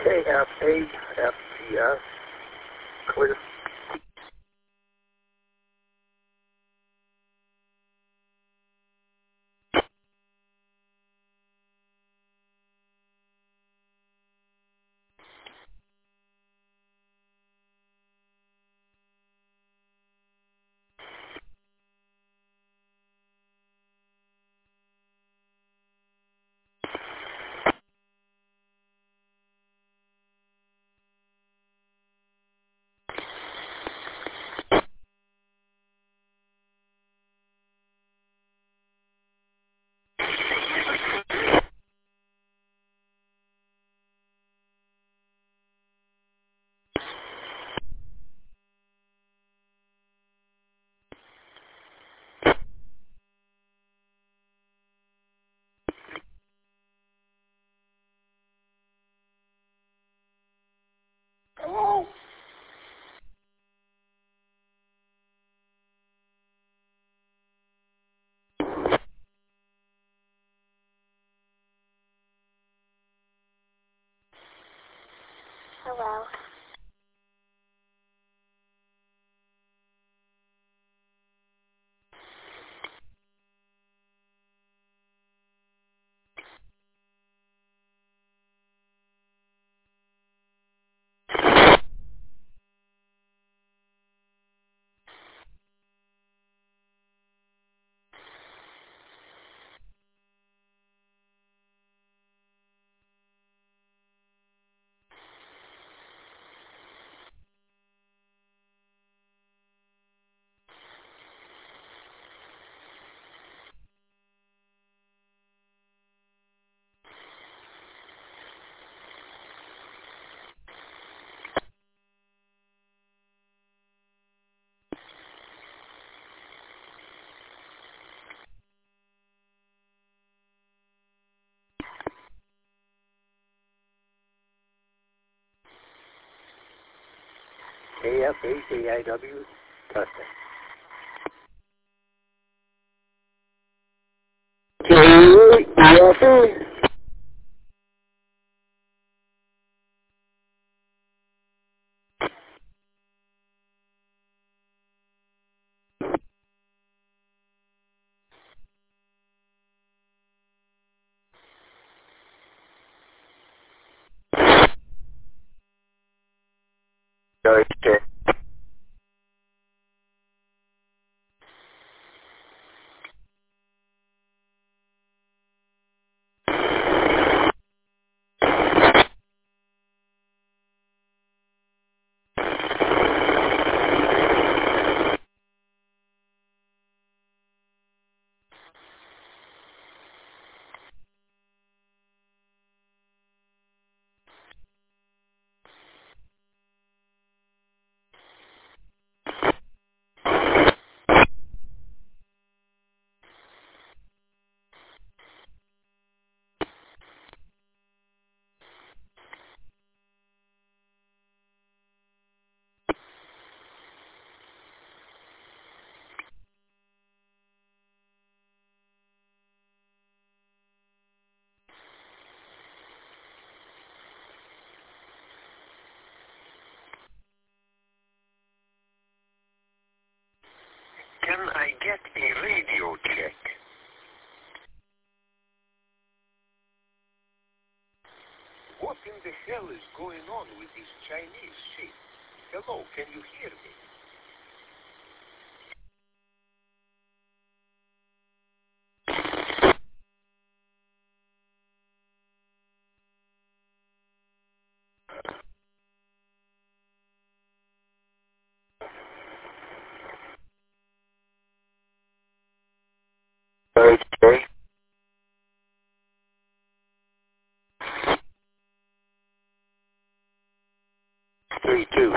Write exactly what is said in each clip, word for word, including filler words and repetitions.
K F A F T S, clear. Hello? Hello. K F A K I W, testing. K F A. Okay. Can I get a radio check? What in the hell is going on with this Chinese shit? Hello, can you hear me? Okay. Three, two.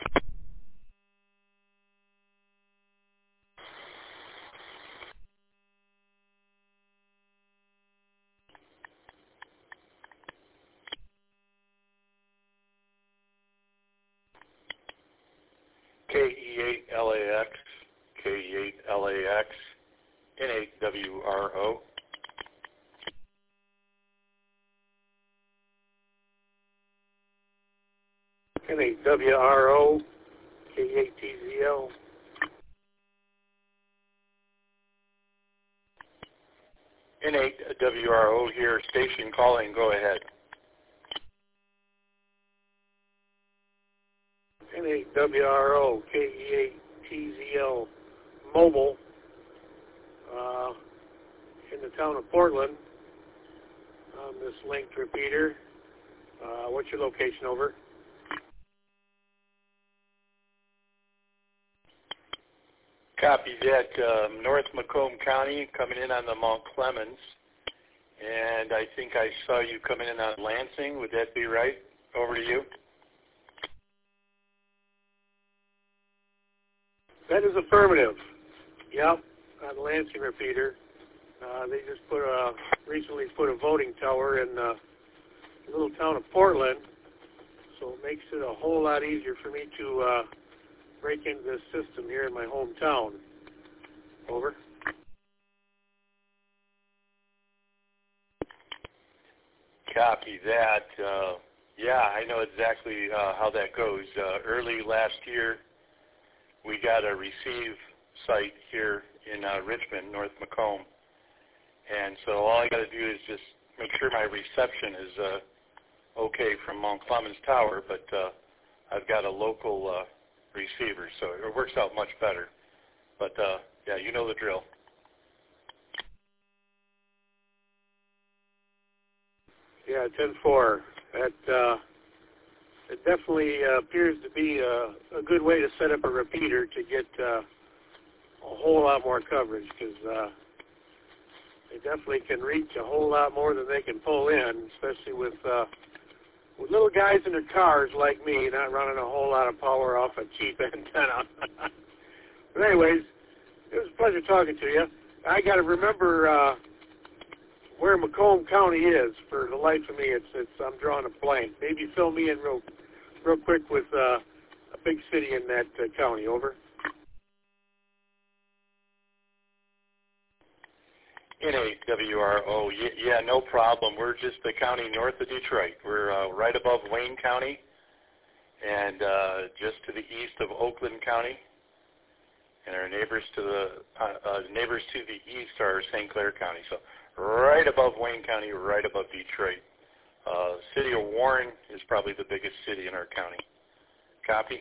K E eight L A X, K E eight L A X, N eight W R O. N A W R O K E eight T Z L. N eight W R O here, station calling, go ahead. N eight W R O K E eight T Z L mobile uh, in the town of Portland on this linked repeater. Uh, what's your location, over? Copy that. Um, North Macomb County, coming in on the Mount Clemens. And I think I saw you coming in on Lansing. Would that be right? Over to you. That is affirmative. Yep, on the Lansing repeater. Uh, they just put a, recently put a voting tower in uh, the little town of Portland, so it makes it a whole lot easier for me to uh, break into this system here in my hometown. Over. Copy that. Uh, yeah, I know exactly uh, how that goes. Uh, early last year, we got a receive site here in uh, Richmond, North Macomb. And so all I got to do is just make sure my reception is uh, okay from Mount Clemens Tower, but uh, I've got a local uh, receiver, so it works out much better. But, uh, yeah, you know the drill. Yeah, ten four. That uh, it definitely uh, appears to be a, a good way to set up a repeater to get uh, a whole lot more coverage, because uh, they definitely can reach a whole lot more than they can pull in, especially with uh, with little guys in their cars like me, not running a whole lot of power off a cheap antenna. But anyways, it was a pleasure talking to you. I got to remember uh, where Macomb County is. For the life of me, it's it's I'm drawing a blank. Maybe fill me in real real quick with uh, a big city in that uh, county. Over. N A W R O, yeah, no problem. We're just the county north of Detroit. We're uh, right above Wayne County and uh, just to the east of Oakland County. And our neighbors to the uh, uh, neighbors to the east are Saint Clair County. So right above Wayne County, right above Detroit. Uh, city of Warren is probably the biggest city in our county. Copy?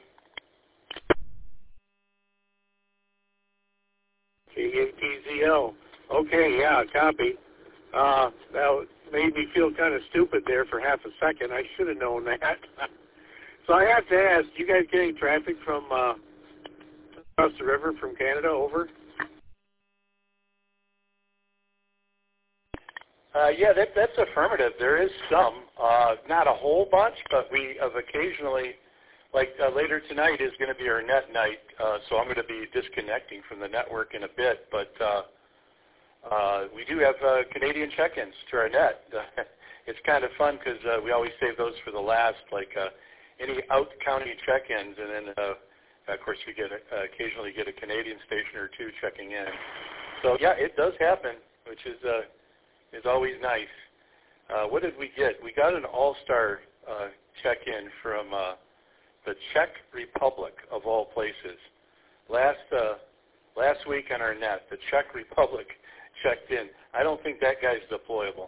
K A T Z L. Okay, yeah, copy. Uh, that made me feel kind of stupid there for half a second. I should have known that. So I have to ask, you guys getting traffic from uh, across the river from Canada? Over? Uh, yeah, that, that's affirmative. There is some, uh, not a whole bunch, but we have occasionally, like uh, later tonight is going to be our net night, uh, so I'm going to be disconnecting from the network in a bit, but uh, uh, we do have uh, Canadian check-ins to our net. It's kind of fun because uh, we always save those for the last, like uh, any out-county check-ins, and then, uh, of course, we get a, uh, occasionally get a Canadian station or two checking in. So, yeah, it does happen, which is uh, is always nice. Uh, what did we get? We got an all-star uh, check-in from uh, the Czech Republic, of all places. Last uh, last week on our net, the Czech Republic checked in. I don't think that guy's deployable.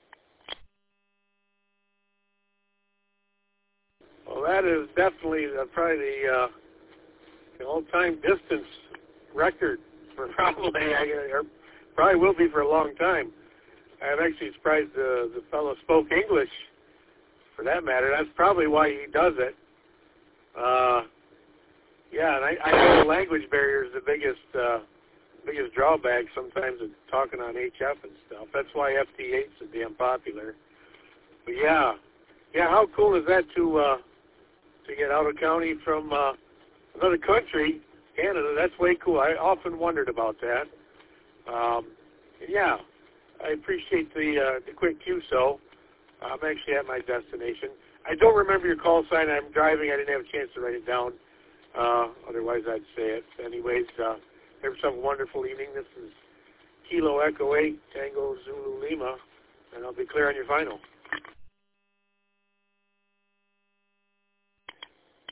Well, that is definitely uh, probably the, uh, the all-time distance record for probably, or probably will be for a long time. I'm actually surprised the, the fellow spoke English, for that matter. That's probably why he does it. Uh, yeah, and I, I know the language barrier is the biggest uh, biggest drawback sometimes of talking on H F and stuff. That's why F T eight's so damn popular. But yeah, yeah, how cool is that to uh, to get out of county from uh, another country, Canada? That's way cool. I often wondered about that. Um, yeah, I appreciate the uh, the quick Q S O. I'm actually at my destination. I don't remember your call sign. I'm driving. I didn't have a chance to write it down. Uh, otherwise, I'd say it. Anyways, uh, have yourself a wonderful evening. This is Kilo Echo eight, Tango Zulu Lima, and I'll be clear on your final.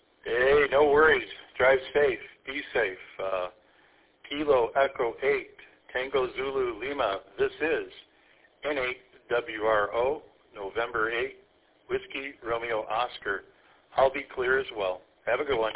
Drive safe. Be safe. Uh, Kilo Echo eight, Tango Zulu Lima. This is N eight W R O, November eighth, Whiskey Romeo Oscar. I'll be clear as well. Have a good one.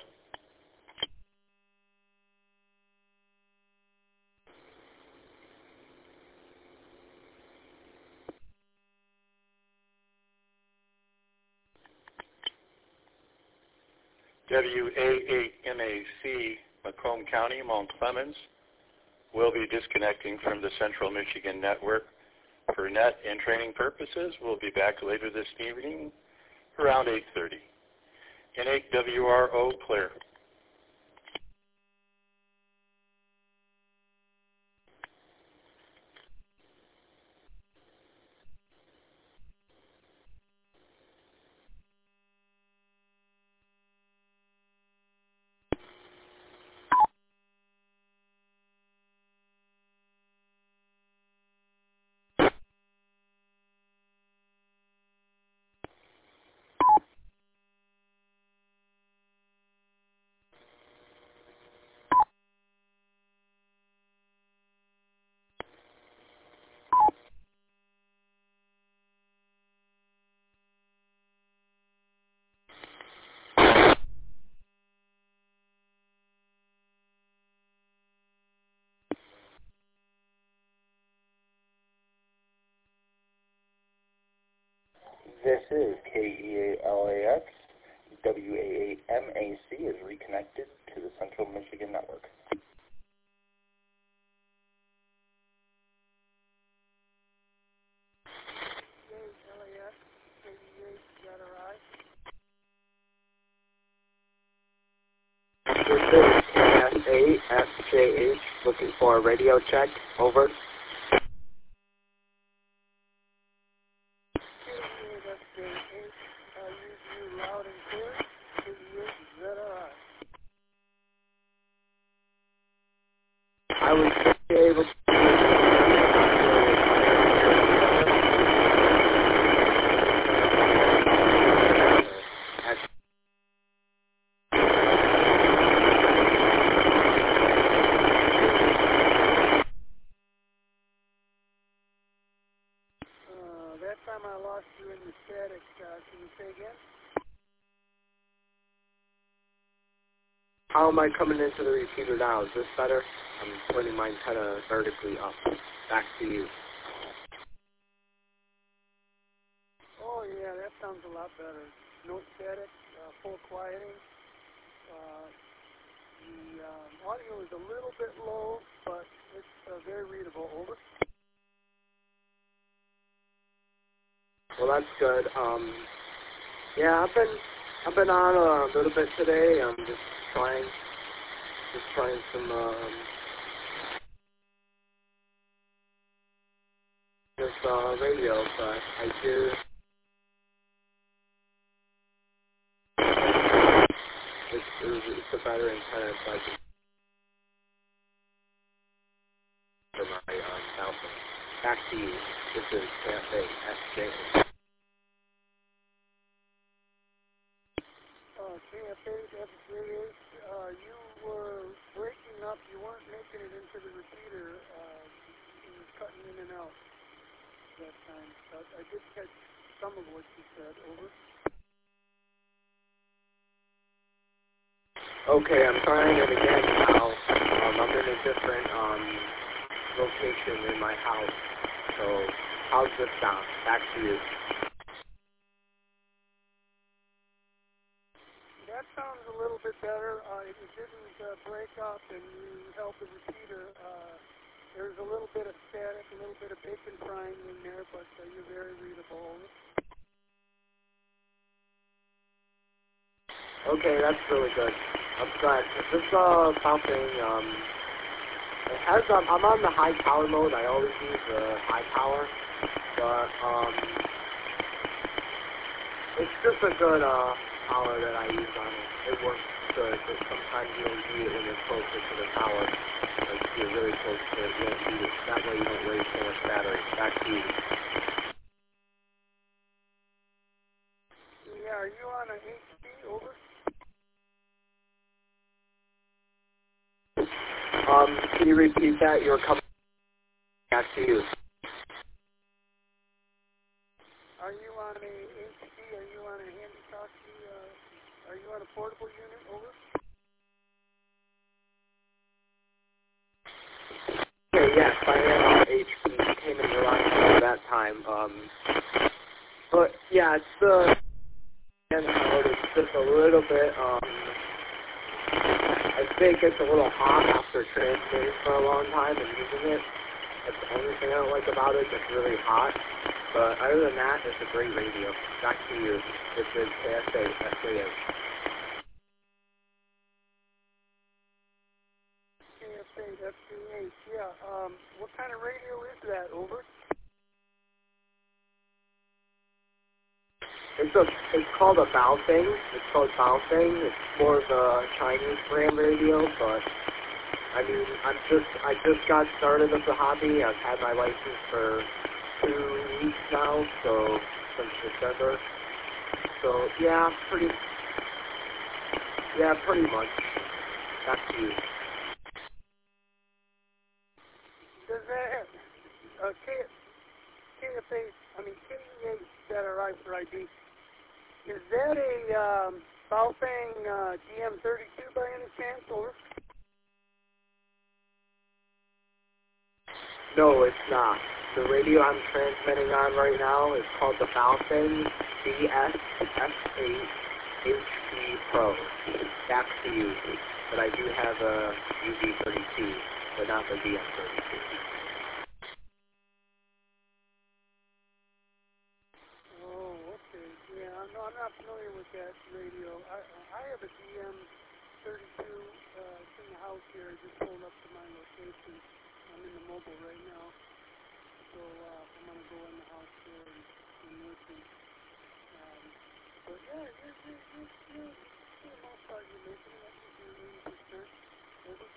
W A eight M A C, Macomb County, Mount Clemens, will be disconnecting from the Central Michigan Network for net and training purposes. We'll be back later this evening around eight thirty. N eight W R O, clear. This is K E A L A X. W A eight M A C is reconnected to the Central Michigan Network. This is K S A S J H looking for a radio check. Over. I was able to. I lost you in the static. Uh, can you say again? How am I coming into the repeater now? Is this better? I'm pointing mine kind of vertically up. Back to you. Oh, yeah, that sounds a lot better. No static, uh, full quieting. Uh, the uh, audio is a little bit low, but it's uh, very readable. Over. Well, that's good. Um, yeah, I've been I've been on a little bit today. I'm just trying just trying some um, this uh, radio, but I do. It's, it's a better antenna, so I can for my um, cell phone. Back to you. This is K F A S J. Uh, K F A S J H, uh, you were breaking up. You weren't making it into the repeater. Uh, you were cutting in and out that time. But I did catch some of what you said. Over. Okay, I'm trying it again now. Um, I'm in a different um, location in my house. So, how's this sound? Back to you. That sounds a little bit better. Uh, if you didn't uh, break up and you held the repeater, uh, there's a little bit of static, a little bit of bacon frying in there, but uh, you're very readable. Okay, that's really good. I'm glad. This uh, something, um, it has, um, I'm on the high power mode. I always use the high power, but, um, it's just a good, uh, power that I use on it. It works good, but sometimes you don't need it when you're closer to the tower. Like, if you're really close to it, you don't need it. That way you don't waste so much battery. Back to you. Yeah, are you on an H P? Over. Um, can you repeat that? You're coming back to you. Are you on a H P? Are you on a handy-talkie? Uh, are you on a portable unit? Over. Okay, yes, I am on H P. Came in around at that time. Um, but yeah, it's the and it's just a little bit. Um, I think it's a little hot after transmitting for a long time and using it. That's the only thing I don't like about it. It's really hot. But other than that, it's a great radio. Back to you. This is K S A S A H. K S A S A H. Yeah. Um, what kind of radio is that? Over. It's a, it's called a Baofeng. It's called Baofeng. It's more of a Chinese brand radio, but I mean, I'm just, I just got started with the hobby. I've had my license for two weeks now, so since December. So yeah, pretty, yeah, pretty much. Back to you. Does that have uh, K K F A? I mean K E H that are right for I D. Is that a um, Baofeng uh, G M thirty-two by any chance, or? No, it's not. The radio I'm transmitting on right now is called the Baofeng B S S eight H P Pro. Back to you. But I do have a U V thirty-two, but not the B M thirty-two. Oh, okay. Yeah, no, I'm not familiar with that radio. I I have a G M thirty-two. Uh, it's in the house here. I just pulled up to my location. I'm in the mobile right now. So uh, I'm going to go in the house here and, and listen. Um, but yeah, you're, you're, you're, you're, for the most part, you're making it. I think you're eighty percent. Over.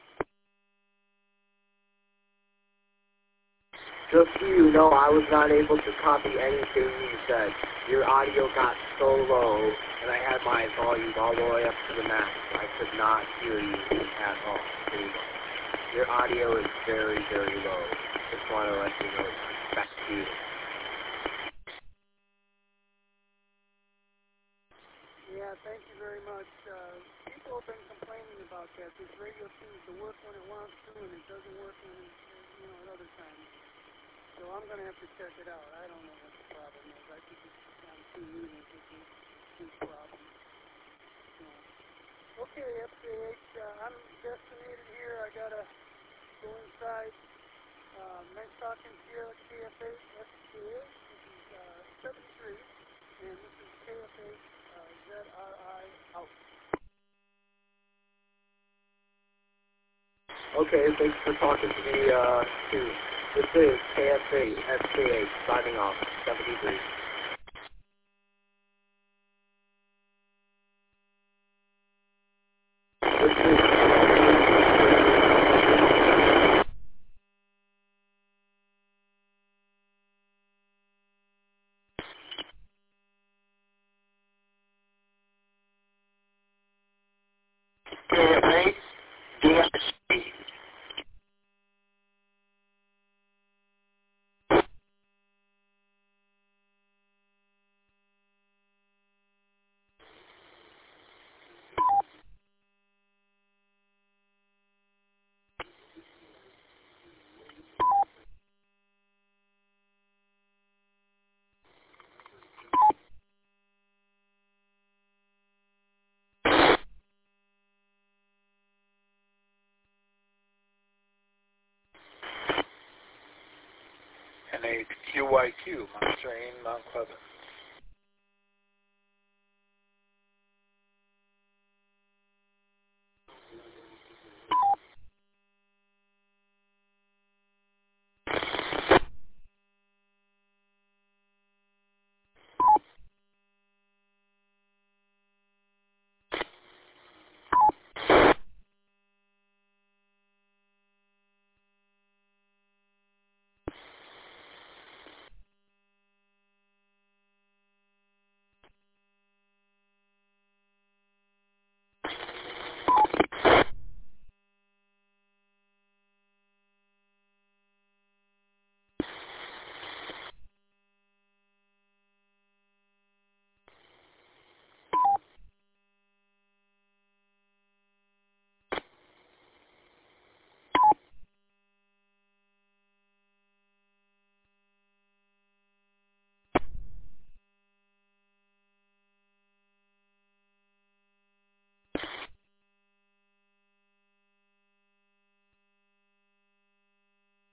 Just so you know, I was not able to copy anything you said. Your audio got so low, and I had my volume all the way up to the max. I could not hear you at all. Pretty much. Your audio is very, very low. Just want to let you know that. Back to you. Yeah, thank you very much. Uh, people have been complaining about that. This radio seems to work when it wants to, and it doesn't work when it, you know, at other times. So I'm going to have to check it out. I don't know what the problem is. I think it's on two meters. It's a big problem. So, okay, F C H, uh, I'm destinated here. I got to go inside. Uh, nice talking to you, K F H S C H. This is uh, seventy-three, and this is K F H uh, Z R I out. Okay, thanks for talking to me, uh, too. This is K S A S K H signing off, seventy-three. This is K F A D S C. N A Q Y Q, Monterey, Mount Pleasant.